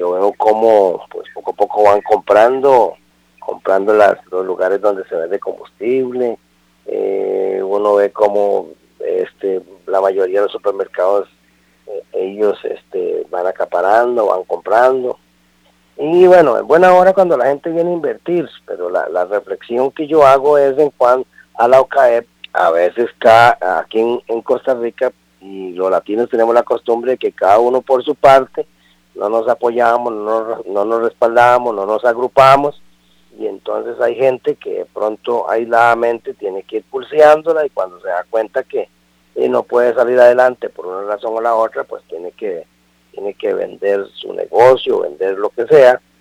yo veo cómo pues poco a poco van comprando los lugares donde se vende combustible. Uno ve cómo la mayoría de los supermercados ellos van acaparando, van comprando. Y bueno, es buena hora cuando la gente viene a invertir, pero la reflexión que yo hago es en cuanto a la OCAEP. A veces aquí en Costa Rica, y los latinos tenemos la costumbre de que cada uno por su parte, no nos apoyamos, no nos respaldamos, no nos agrupamos, y entonces hay gente que de pronto aisladamente tiene que ir pulseándola, y cuando se da cuenta que no puede salir adelante por una razón o la otra, pues tiene que vender su negocio, vender lo que sea,